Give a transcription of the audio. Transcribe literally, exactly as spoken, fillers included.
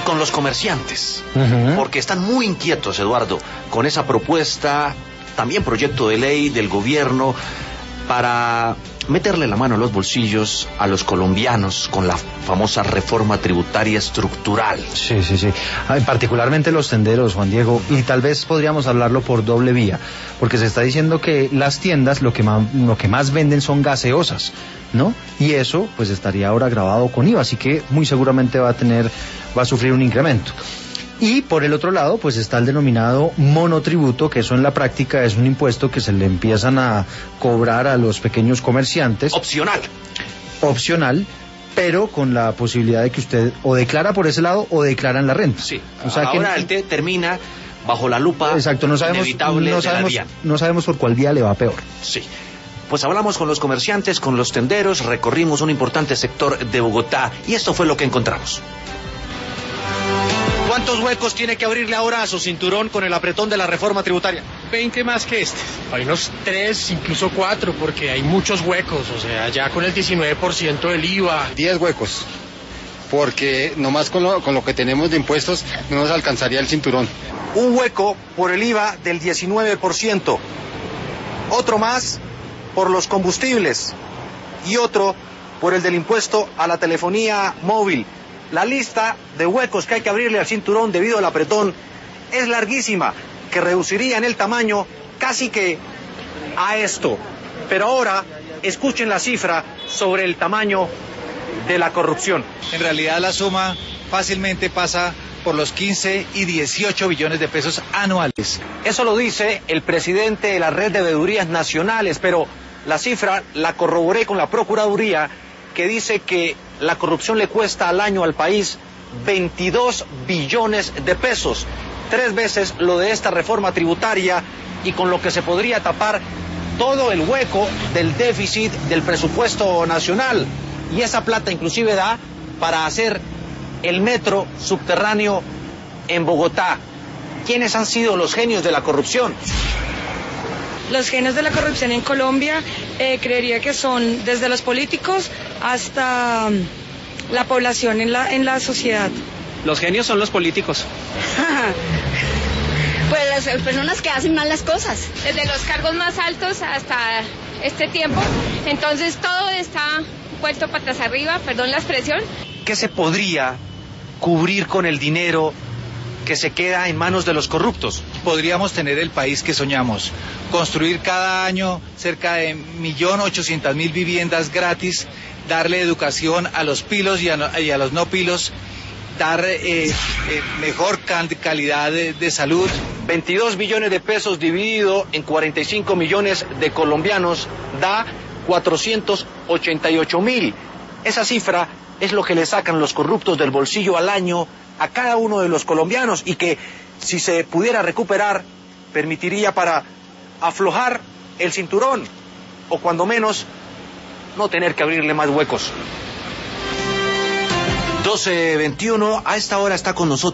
con los comerciantes, Uh-huh. porque están muy inquietos, Eduardo, con esa propuesta, también proyecto de ley del gobierno para meterle la mano a los bolsillos a los colombianos con la famosa reforma tributaria estructural. Sí, sí, sí. Ah, particularmente los tenderos, Juan Diego, y tal vez podríamos hablarlo por doble vía, porque se está diciendo que las tiendas lo que más, lo que más venden son gaseosas, ¿no? Y eso pues estaría ahora grabado con I V A, así que muy seguramente va a tener, va a sufrir un incremento. Y por el otro lado, pues está el denominado monotributo, que eso en la práctica es un impuesto que se le empiezan a cobrar a los pequeños comerciantes. Opcional. Opcional, pero con la posibilidad de que usted o declara por ese lado o declara en la renta. Sí, o sea ahora que, el T termina bajo la lupa exacto, no sabemos, inevitable no de sabemos, la DIAN. no sabemos por cuál vía le va peor. Sí. Pues hablamos con los comerciantes, con los tenderos, recorrimos un importante sector de Bogotá y esto fue lo que encontramos. ¿Cuántos huecos tiene que abrirle ahora a su cinturón con el apretón de la reforma tributaria? veinte más que este. Hay unos tres, incluso cuatro, porque hay muchos huecos. O sea, ya con el diecinueve por ciento del I V A. diez huecos, porque nomás con lo, con lo que tenemos de impuestos no nos alcanzaría el cinturón. Un hueco por el I V A del diecinueve por ciento, otro más por los combustibles y otro por el del impuesto a la telefonía móvil. La lista de huecos que hay que abrirle al cinturón debido al apretón es larguísima, que reduciría en el tamaño casi que a esto. Pero ahora escuchen la cifra sobre el tamaño de la corrupción. En realidad la suma fácilmente pasa por los quince y dieciocho billones de pesos anuales. Eso lo dice el presidente de la Red de Veedurías Nacionales, pero la cifra la corroboré con la Procuraduría, que dice que la corrupción le cuesta al año al país veintidós billones de pesos, tres veces lo de esta reforma tributaria, y con lo que se podría tapar todo el hueco del déficit del presupuesto nacional. Y esa plata inclusive da para hacer el metro subterráneo en Bogotá. ¿Quiénes han sido los genios de la corrupción? Los genios de la corrupción en Colombia, eh, creería que son desde los políticos hasta um, la población en la, en la sociedad. Los genios son los políticos. Pues las personas que hacen mal las cosas. Desde los cargos más altos hasta este tiempo. Entonces todo está puesto patas arriba, perdón la expresión. ¿Qué se podría cubrir con el dinero que se queda en manos de los corruptos? Podríamos tener el país que soñamos, construir cada año cerca de un millón ochocientas mil viviendas gratis, darle educación a los pilos y a, no, y a los no pilos, dar eh, eh, mejor calidad de, de salud. veintidós billones de pesos dividido en cuarenta y cinco millones de colombianos da cuatrocientos ochenta y ocho mil. Esa cifra es lo que le sacan los corruptos del bolsillo al año a cada uno de los colombianos, y que si se pudiera recuperar permitiría para aflojar el cinturón o cuando menos no tener que abrirle más huecos. doce veintiuno, a esta hora está con nosotros